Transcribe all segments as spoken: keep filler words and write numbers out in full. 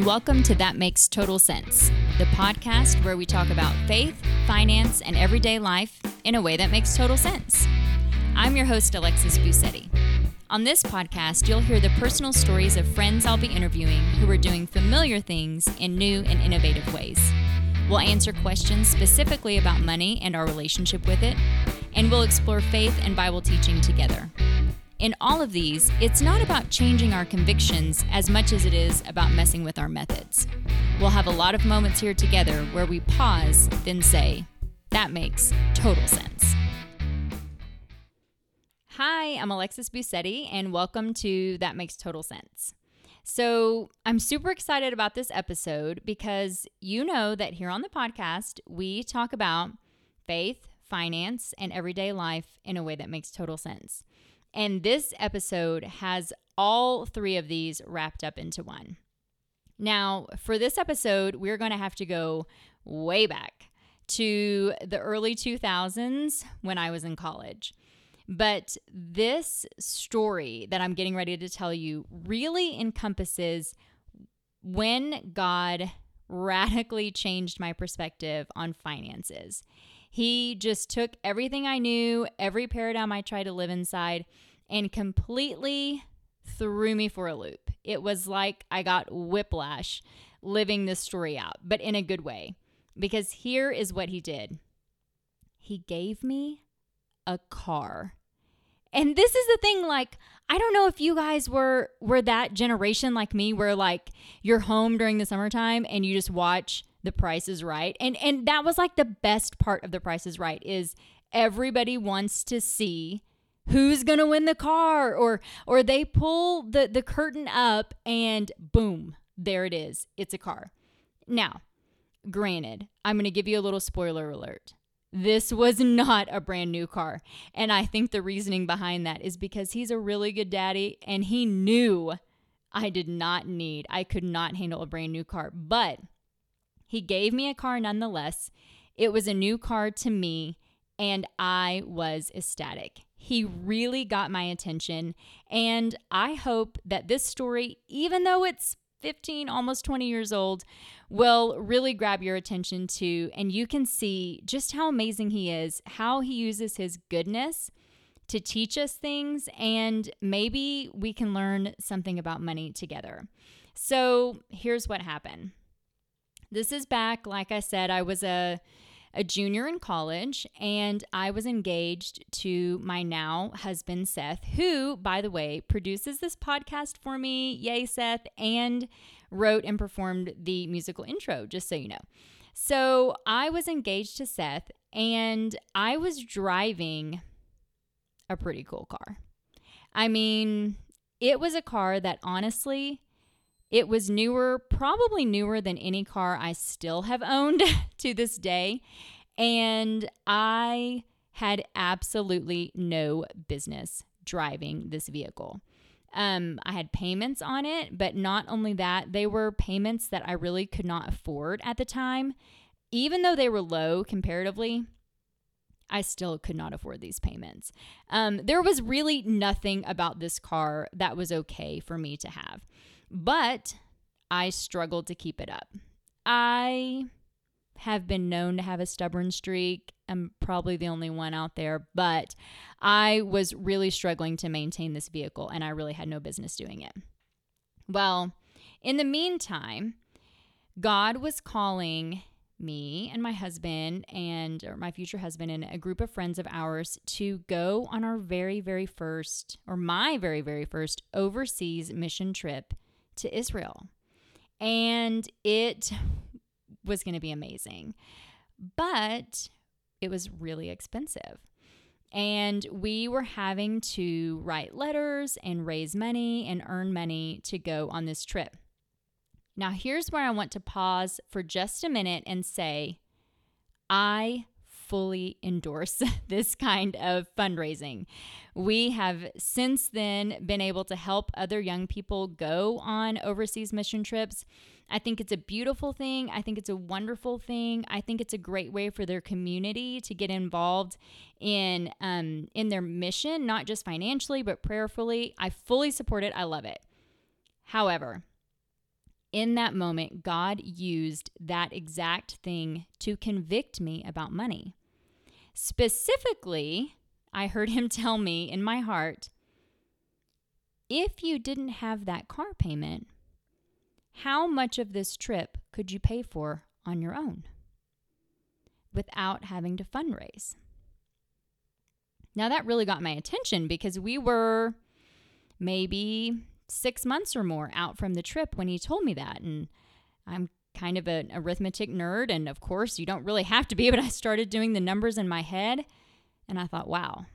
and welcome to That Makes Total Sense, the podcast where we talk about faith, finance, and everyday life in a way that makes total sense. I'm your host, Alexis Busetti. On this podcast, you'll hear the personal stories of friends I'll be interviewing who are doing familiar things in new and innovative ways. We'll answer questions specifically about money and our relationship with it, and we'll explore faith and Bible teaching together. In all of these, it's not about changing our convictions as much as it is about messing with our methods. We'll have a lot of moments here together where we pause, then say, that makes total sense. Hi, I'm Alexis Busetti, and welcome to That Makes Total Sense. So I'm super excited about this episode because you know that here on the podcast, we talk about faith, finance, and everyday life in a way that makes total sense. And this episode has all three of these wrapped up into one. Now, for this episode, we're going to have to go way back to the early two thousands when I was in college. But this story that I'm getting ready to tell you really encompasses when God radically changed my perspective on finances. He just took everything I knew, every paradigm I tried to live inside, and completely threw me for a loop. It was like I got whiplash living this story out, but in a good way. Because here is what he did. He gave me a car. And this is the thing, like, I don't know if you guys were were that generation like me where like you're home during the summertime and you just watch The Price is Right. And and that was like the best part of The Price is Right is everybody wants to see who's going to win the car, or or they pull the, the curtain up and boom, there it is. It's a car. Now, granted, I'm going to give you a little spoiler alert. This was not a brand new car. And I think the reasoning behind that is because he's a really good daddy and he knew I did not need, I could not handle a brand new car. But he gave me a car nonetheless. It was a new car to me and I was ecstatic. He really got my attention. And I hope that this story, even though it's fifteen, almost twenty years old, will really grab your attention too. And you can see just how amazing he is, how he uses his goodness to teach us things, and maybe we can learn something about money together. So here's what happened. This is back, like I said, I was a, a junior in college, and I was engaged to my now husband, Seth, who, by the way, produces this podcast for me, yay, Seth, and wrote and performed the musical intro, just so you know. So I was engaged to Seth, and I was driving a pretty cool car. I mean, it was a car that honestly, it was newer, probably newer than any car I still have owned to this day. And I had absolutely no business driving this vehicle. Um, I had payments on it, but not only that, they were payments that I really could not afford at the time. Even though they were low comparatively, I still could not afford these payments. Um, there was really nothing about this car that was okay for me to have. But I struggled to keep it up. I have been known to have a stubborn streak. I'm probably the only one out there, but I was really struggling to maintain this vehicle, and I really had no business doing it. Well, in the meantime, God was calling me and my husband and or my future husband and a group of friends of ours to go on our very, very first, or my very, very first overseas mission trip to Israel. And it was going to be amazing, but it was really expensive. And we were having to write letters and raise money and earn money to go on this trip. Now, here's where I want to pause for just a minute and say, I fully endorse this kind of fundraising. We have since then been able to help other young people go on overseas mission trips. I think it's a beautiful thing. I think it's a wonderful thing. I think it's a great way for their community to get involved in um, in their mission, not just financially, but prayerfully. I fully support it. I love it. However, in that moment, God used that exact thing to convict me about money. Specifically, I heard him tell me in my heart, if you didn't have that car payment, how much of this trip could you pay for on your own without having to fundraise? Now that really got my attention because we were maybe six months or more out from the trip when he told me that. And I'm kind of an arithmetic nerd. And of course, you don't really have to be, but I started doing the numbers in my head. And I thought, wow,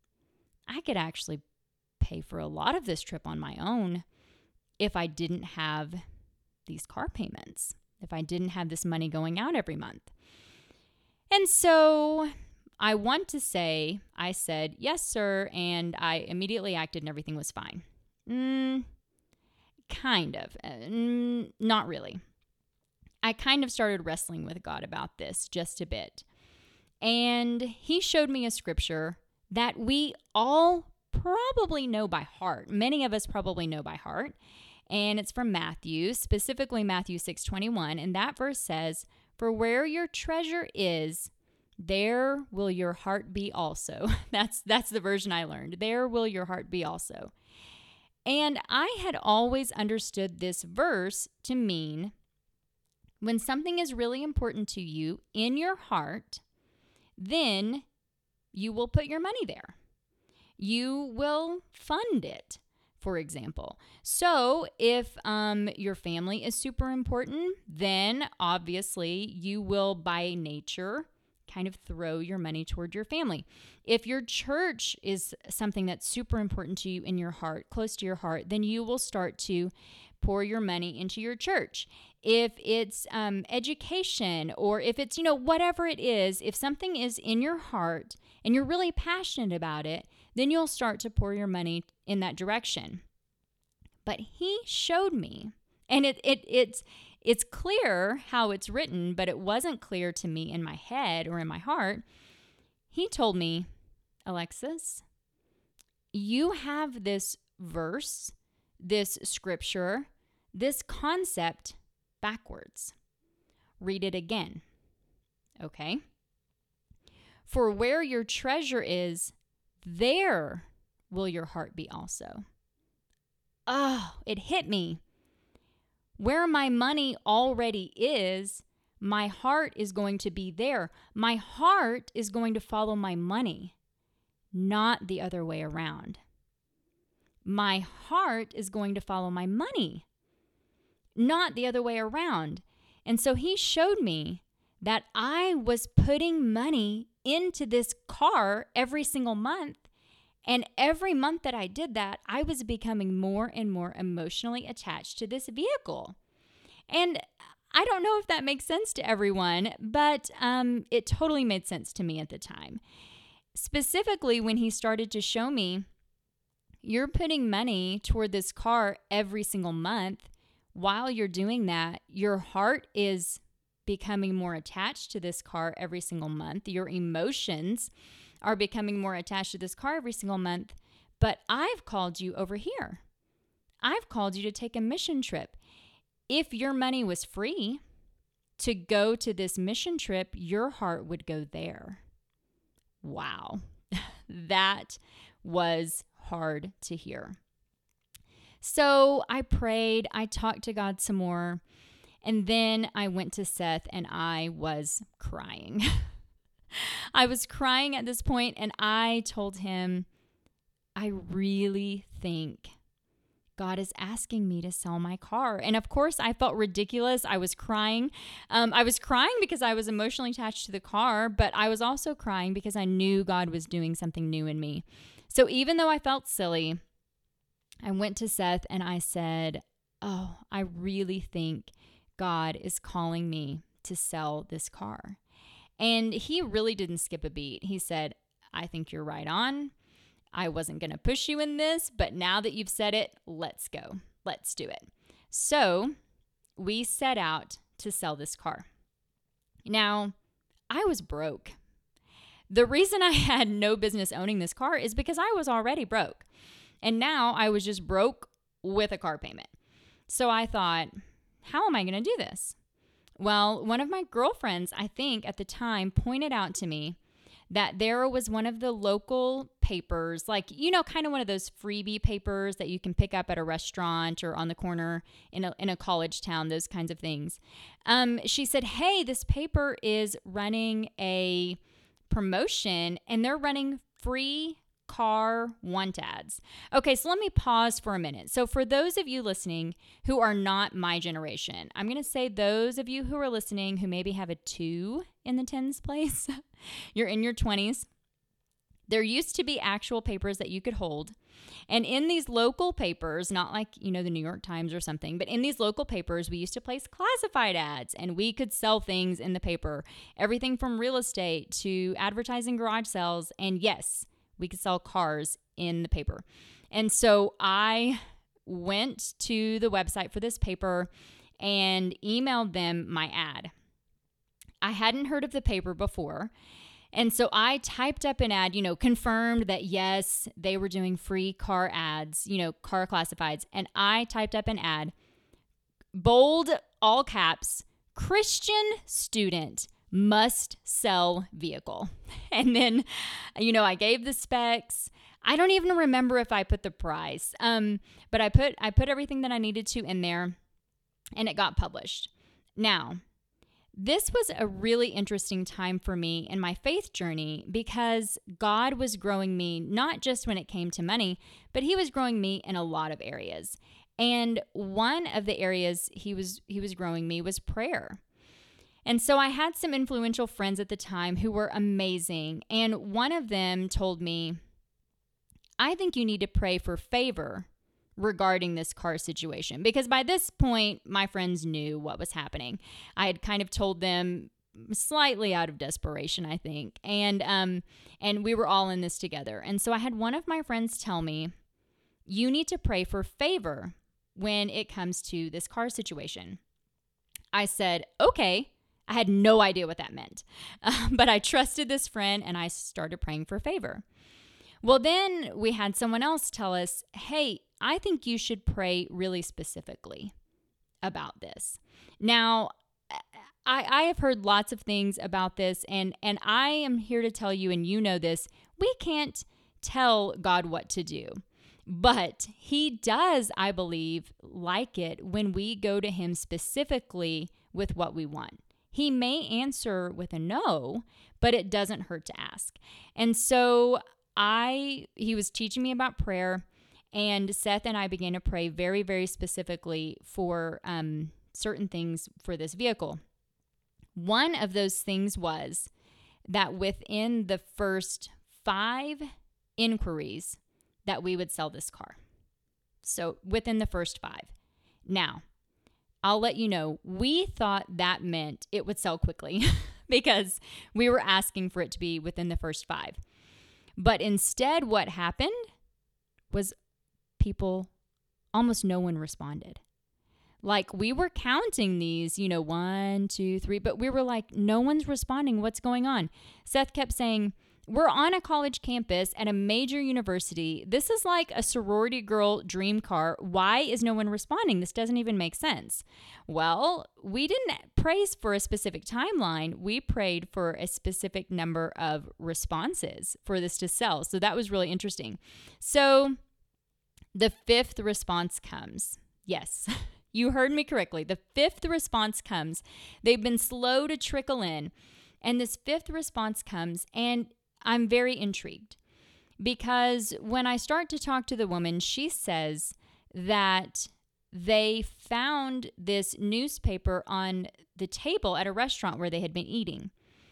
I could actually pay for a lot of this trip on my own if I didn't have these car payments, if I didn't have this money going out every month. And so I want to say, I said, yes, sir, and I immediately acted and everything was fine. Mm, kind of. Mm, not really. I kind of started wrestling with God about this just a bit. And he showed me a scripture that we all probably know by heart. Many of us probably know by heart. And it's from Matthew, specifically Matthew six twenty-one. And that verse says, "For where your treasure is, there will your heart be also." That's that's the version I learned. There will your heart be also. And I had always understood this verse to mean when something is really important to you in your heart, then you will put your money there. You will fund it, for example. So if um, your family is super important, then obviously you will by nature kind of throw your money toward your family. If your church is something that's super important to you in your heart, close to your heart, then you will start to pour your money into your church. If it's um, education, or if it's, you know, whatever it is, if something is in your heart and you're really passionate about it, then you'll start to pour your money in that direction. But he showed me, and it it it's it's clear how it's written, but it wasn't clear to me in my head or in my heart. He told me, Alexis, you have this verse, this scripture, this concept backwards. Read it again. Okay? For where your treasure is, there will your heart be also. Oh, it hit me. Where my money already is, my heart is going to be there. My heart is going to follow my money, not the other way around. My heart is going to follow my money, not the other way around. And so he showed me that I was putting money into this car every single month. And every month that I did that, I was becoming more and more emotionally attached to this vehicle. And I don't know if that makes sense to everyone, but um, it totally made sense to me at the time. Specifically, when he started to show me, you're putting money toward this car every single month. While you're doing that, your heart is becoming more attached to this car every single month. Your emotions are becoming more attached to this car every single month. But I've called you over here. I've called you to take a mission trip. If your money was free to go to this mission trip, your heart would go there. Wow. That was hard to hear. So I prayed, I talked to God some more, and then I went to Seth and I was crying. I was crying at this point, and I told him, I really think God is asking me to sell my car. And of course, I felt ridiculous. I was crying. Um, I was crying because I was emotionally attached to the car, but I was also crying because I knew God was doing something new in me. So even though I felt silly, I went to Seth and I said, oh, I really think God is calling me to sell this car. And he really didn't skip a beat. He said, I think you're right on. I wasn't going to push you in this, but now that you've said it, let's go. Let's do it. So we set out to sell this car. Now, I was broke. The reason I had no business owning this car is because I was already broke. And now I was just broke with a car payment. So I thought, how am I going to do this? Well, one of my girlfriends, I think at the time, pointed out to me that there was one of the local papers, like, you know, kind of one of those freebie papers that you can pick up at a restaurant or on the corner in a, in a college town, those kinds of things. Um, she said, hey, this paper is running a promotion and they're running free car want ads. Okay, so let me pause for a minute. So for those of you listening who are not my generation, I'm going to say those of you who are listening who maybe have a two in the tens place, you're in your twenties. There used to be actual papers that you could hold. And in these local papers, not like, you know, the New York Times or something, but in these local papers, we used to place classified ads and we could sell things in the paper, everything from real estate to advertising garage sales. And yes, we could sell cars in the paper. And so I went to the website for this paper and emailed them my ad. I hadn't heard of the paper before. And so I typed up an ad, you know, confirmed that yes, they were doing free car ads, you know, car classifieds. And I typed up an ad, bold, all caps, Christian student must sell vehicle. And then, you know, I gave the specs. I don't even remember if I put the price, um, but I put I put everything that I needed to in there, and it got published. Now, this was a really interesting time for me in my faith journey because God was growing me, not just when it came to money, but he was growing me in a lot of areas. And one of the areas he was he was growing me was prayer. And so I had some influential friends at the time who were amazing. And one of them told me, I think you need to pray for favor regarding this car situation. Because by this point, my friends knew what was happening. I had kind of told them slightly out of desperation, I think. And um, and we were all in this together. And so I had one of my friends tell me, you need to pray for favor when it comes to this car situation. I said, okay. I had no idea what that meant, uh, but I trusted this friend and I started praying for favor. Well, then we had someone else tell us, hey, I think you should pray really specifically about this. Now, I, I have heard lots of things about this, and, and I am here to tell you, and you know this, we can't tell God what to do. But he does, I believe, like it when we go to him specifically with what we want. He may answer with a no, but it doesn't hurt to ask. And so I, he was teaching me about prayer, and Seth and I began to pray very, very specifically for um, certain things for this vehicle. One of those things was that within the first five inquiries that we would sell this car. So within the first five. Now, I'll let you know, we thought that meant it would sell quickly because we were asking for it to be within the first five. But instead, what happened was people, almost no one responded. Like, we were counting these, you know, one, two, three, but we were like, no one's responding. What's going on? Seth kept saying, we're on a college campus at a major university. This is like a sorority girl dream car. Why is no one responding? This doesn't even make sense. Well, we didn't pray for a specific timeline. We prayed for a specific number of responses for this to sell. So that was really interesting. So the fifth response comes. Yes, you heard me correctly. The fifth response comes. They've been slow to trickle in. And this fifth response comes, and I'm very intrigued because when I start to talk to the woman, she says that they found this newspaper on the table at a restaurant where they had been eating.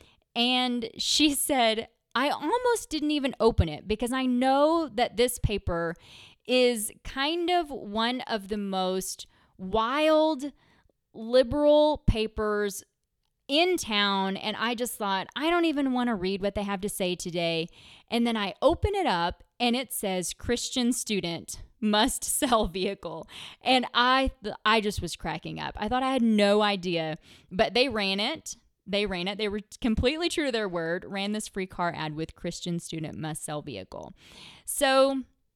And she said, I almost didn't even open it because I know that this paper is kind of one of the most wild liberal papers in town, and I just thought, I don't even want to read what they have to say today. And then I open it up, and it says, Christian student must sell vehicle. And I I just was cracking up. I thought I had no idea, but they ran it. They ran it. They were completely true to their word, ran this free car ad with Christian student must sell vehicle. So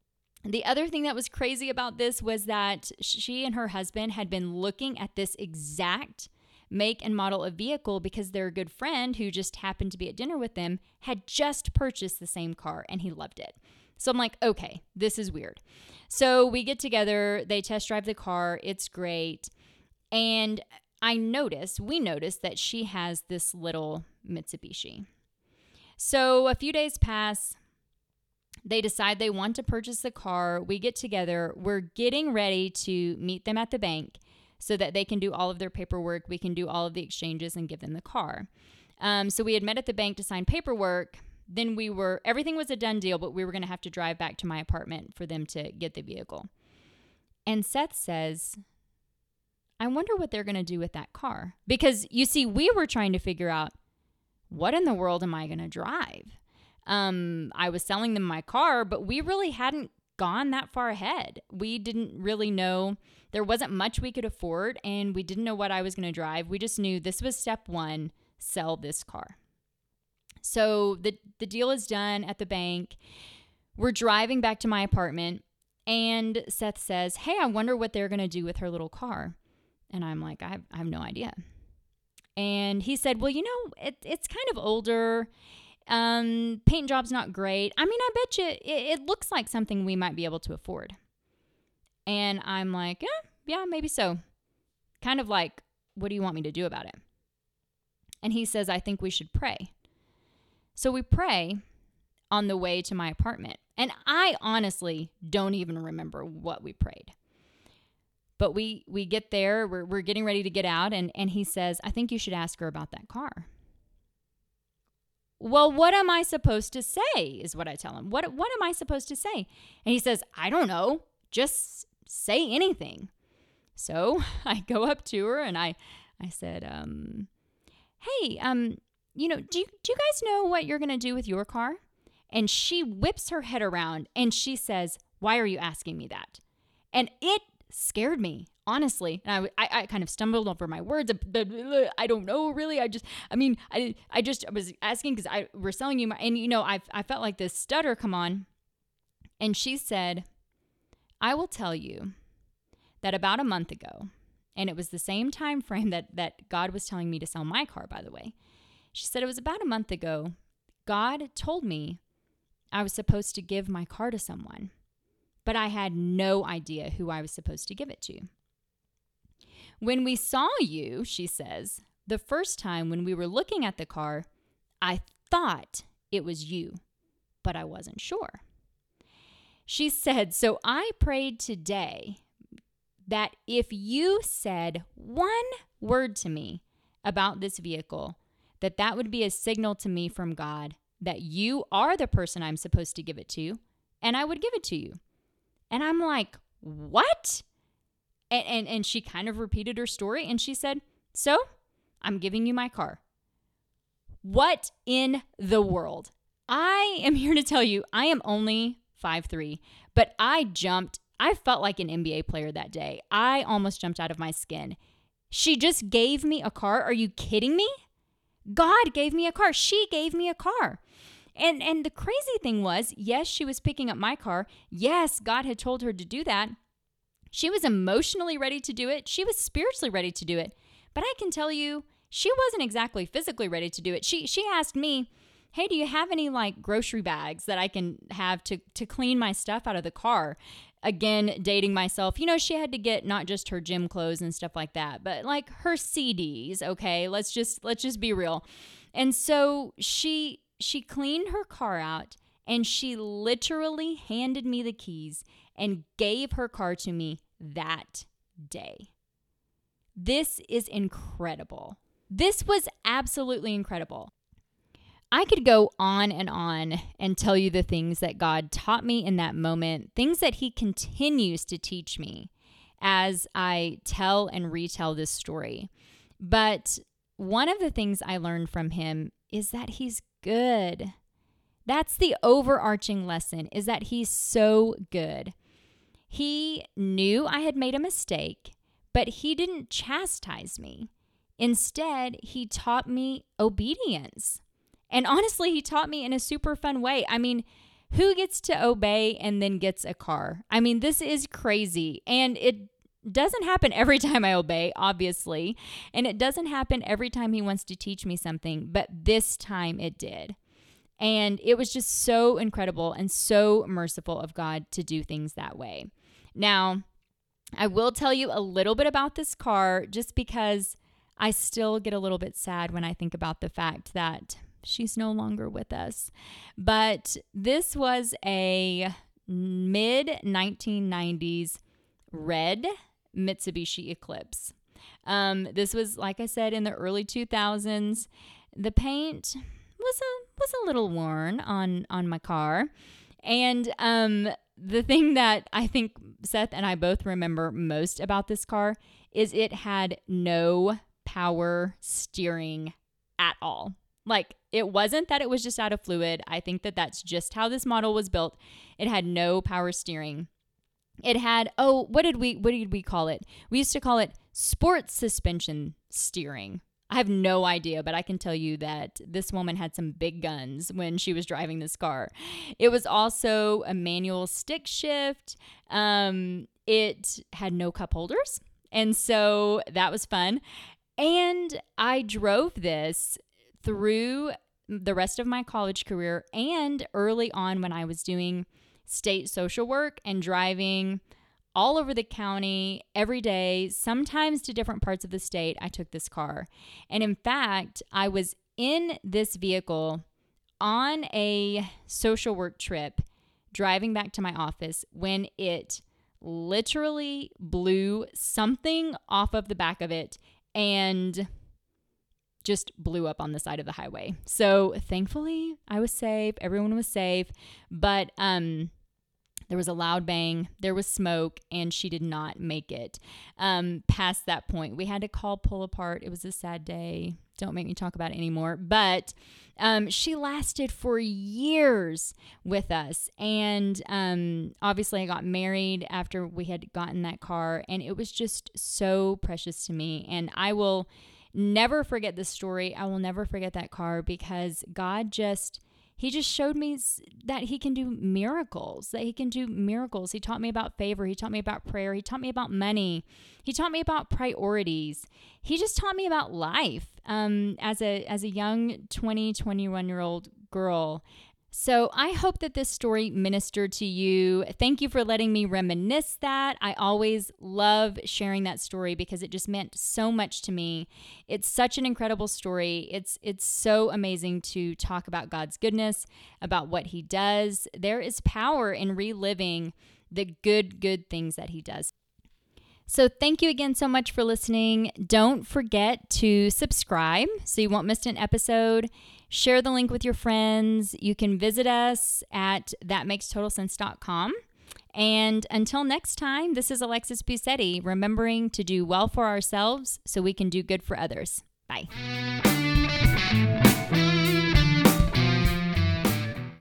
The other thing that was crazy about this was that she and her husband had been looking at this exact make and model of vehicle because their good friend, who just happened to be at dinner with them, had just purchased the same car and he loved it. So I'm like, okay, this is weird. So we get together, they test drive the car, it's great. And I notice, we notice that she has this little Mitsubishi. So a few days pass. They decide they want to purchase the car. We get together. We're getting ready to meet them at the bank so that they can do all of their paperwork. We can do all of the exchanges and give them the car. Um, so we had met at the bank to sign paperwork. Then we were, everything was a done deal, but we were going to have to drive back to my apartment for them to get the vehicle. And Seth says, I wonder what they're going to do with that car. Because you see, we were trying to figure out, what in the world am I going to drive? Um, I was selling them my car, but we really hadn't gone that far ahead. We didn't really know. There wasn't much we could afford, and we didn't know what I was going to drive. We just knew this was step one, sell this car. So the, the deal is done at the bank. We're driving back to my apartment, and Seth says, hey, I wonder what they're going to do with her little car. And I'm like, I have, I have no idea. And he said, well, you know, it, it's kind of older. Um, paint job's not great. I mean, I bet you it, it looks like something we might be able to afford. And I'm like, yeah, yeah, maybe so. Kind of like, what do you want me to do about it? And he says, I think we should pray. So we pray on the way to my apartment. And I honestly don't even remember what we prayed. But we we get there, we're, we're getting ready to get out, and, and he says, I think you should ask her about that car. Well, what am I supposed to say is what I tell him. What what am I supposed to say? And he says, I don't know. Just say anything. So I go up to her and I I said, um, hey, um, you know, do you, do you guys know what you're going to do with your car? And she whips her head around and she says, why are you asking me that? And it scared me, honestly. And I, I, I kind of stumbled over my words. I don't know, really. I just, I mean, I, I just I was asking because I we're selling you my, and you know, I, I felt like this stutter come on. And she said, I will tell you that about a month ago, and it was the same time frame that, that God was telling me to sell my car, by the way. She said it was about a month ago, God told me I was supposed to give my car to someone, but I had no idea who I was supposed to give it to. When we saw you, she says, the first time when we were looking at the car, I thought it was you, but I wasn't sure. She said, so I prayed today that if you said one word to me about this vehicle, that that would be a signal to me from God that you are the person I'm supposed to give it to, and I would give it to you. And I'm like, what? And, and, and she kind of repeated her story, and she said, so I'm giving you my car. What in the world? I am here to tell you, I am only five three, but I jumped. I felt like an N B A player that day. I almost jumped out of my skin. She just gave me a car. Are you kidding me? God gave me a car. She gave me a car. And and the crazy thing was, yes, she was picking up my car. Yes, God had told her to do that. She was emotionally ready to do it. She was spiritually ready to do it. But I can tell you, she wasn't exactly physically ready to do it. She she asked me, hey, do you have any like grocery bags that I can have to, to clean my stuff out of the car? Again, dating myself. You know, she had to get not just her gym clothes and stuff like that, but like her C Ds, okay? Let's just let's just be real. And so she she cleaned her car out and she literally handed me the keys and gave her car to me that day. This is incredible. This was absolutely incredible. I could go on and on and tell you the things that God taught me in that moment, things that he continues to teach me as I tell and retell this story. But one of the things I learned from him is that he's good. That's the overarching lesson, is that he's so good. He knew I had made a mistake, but he didn't chastise me. Instead, he taught me obedience. And honestly, he taught me in a super fun way. I mean, Who gets to obey and then gets a car? I mean, this is crazy. And it doesn't happen every time I obey, obviously. And it doesn't happen every time he wants to teach me something. But this time it did. And it was just so incredible and so merciful of God to do things that way. Now, I will tell you a little bit about this car just because I still get a little bit sad when I think about the fact that she's no longer with us. But this was a mid nineteen nineties red Mitsubishi Eclipse. Um, this was, like I said, in the early two thousands. The paint was a was a little worn on on my car, and um, the thing that I think Seth and I both remember most about this car is it had no power steering at all. Like, it wasn't that it was just out of fluid. I think that that's just how this model was built. It had no power steering. It had, oh, what did we what did we call it? We used to call it sports suspension steering. I have no idea, but I can tell you that this woman had some big guns when she was driving this car. It was also a manual stick shift. Um, it had no cup holders, and so that was fun. And I drove this through the rest of my college career and early on when I was doing state social work and driving all over the county every day, sometimes to different parts of the state. I took this car. And in fact, I was in this vehicle on a social work trip driving back to my office when it literally blew something off of the back of it and just blew up on the side of the highway. So thankfully I was safe. Everyone was safe. But um, there was a loud bang. There was smoke, and she did not make it um, past that point. We had to call pull apart. It was a sad day. Don't make me talk about it anymore. But um, she lasted for years with us. And um, obviously I got married after we had gotten that car, and it was just so precious to me. And I will never forget this story. I will never forget that car because God just, he just showed me that he can do miracles, that he can do miracles. He taught me about favor. He taught me about prayer. He taught me about money. He taught me about priorities. He just taught me about life um, as a, as a young twenty, twenty-one year old girl. So I hope that this story ministered to you. Thank you for letting me reminisce that. I always love sharing that story because it just meant so much to me. It's such an incredible story. It's it's so amazing to talk about God's goodness, about what he does. There is power in reliving the good, good things that he does. So thank you again so much for listening. Don't forget to subscribe so you won't miss an episode. Share the link with your friends. You can visit us at that makes total sense dot com. And until next time, this is Alexis Busetti, remembering to do well for ourselves so we can do good for others. Bye.